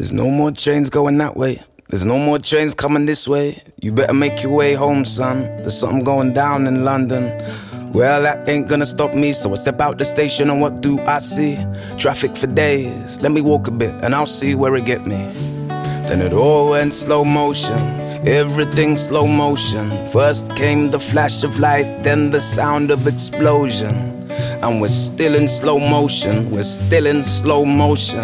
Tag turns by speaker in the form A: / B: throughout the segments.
A: There's no more trains going that way. There's no more trains coming this way. You better make your way home, son. There's something going down in London. Well, that ain't gonna stop me, so I step out the station and what do I see? Traffic for days. Let me walk a bit and I'll see where it get me. Then it all went slow motion. Everything slow motion. First came the flash of light, then the sound of explosion. And we're still in slow motion. We're still in slow motion.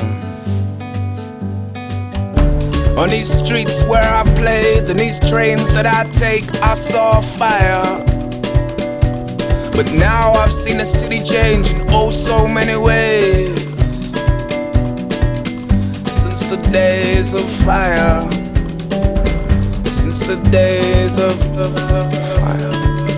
A: On these streets where I played, and these trains that I take, I saw fire. But now I've seen the city change in oh so many ways. Since the days of fire. Since the days of fire.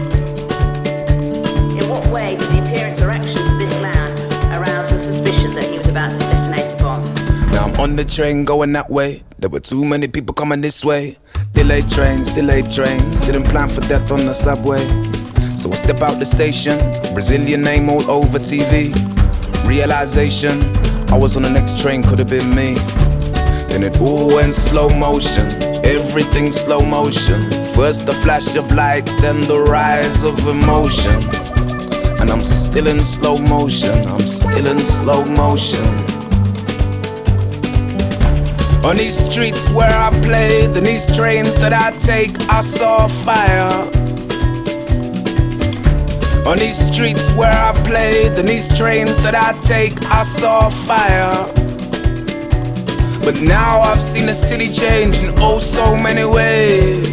B: In what way did the appearance or actions of this man arouse the suspicion that he was about to detonate a bomb?
A: Now I'm on the train going that way. There were too many people coming this way. Delayed trains, didn't plan for death on the subway. So I step out the station, Brazilian name all over TV. Realization, I was on the next train, could have been me. Then it all went slow motion, everything slow motion. First the flash of light, then the rise of emotion. And I'm still in slow motion, I'm still in slow motion. On these streets where I played, and these trains that I take, I saw fire. On these streets where I played, and these trains that I take, I saw fire. But now I've seen the city change in oh so many ways.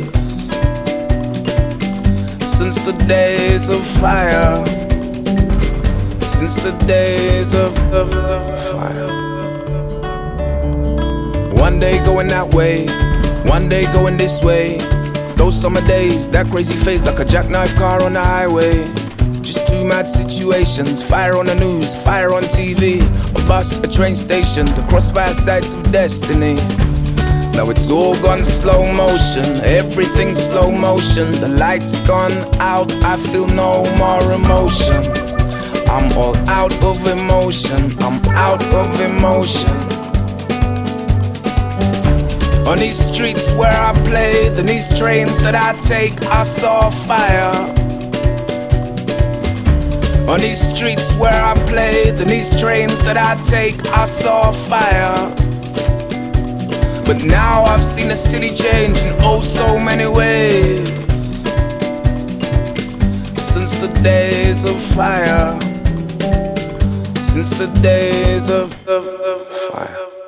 A: Since the days of fire. Since the days of fire. One day going that way, one day going this way. Those summer days, that crazy face like a jackknife car on the highway. Just two mad situations, fire on the news, fire on TV. A bus, a train station, the crossfire sights of destiny. Now it's all gone slow motion, everything slow motion. The lights gone out, I feel no more emotion. I'm all out of emotion, I'm out of emotion. On these streets where I played, and these trains that I take, I saw fire. On these streets where I played, and these trains that I take, I saw fire. But now I've seen the city change in oh so many ways. Since the days of fire. Since the days of fire.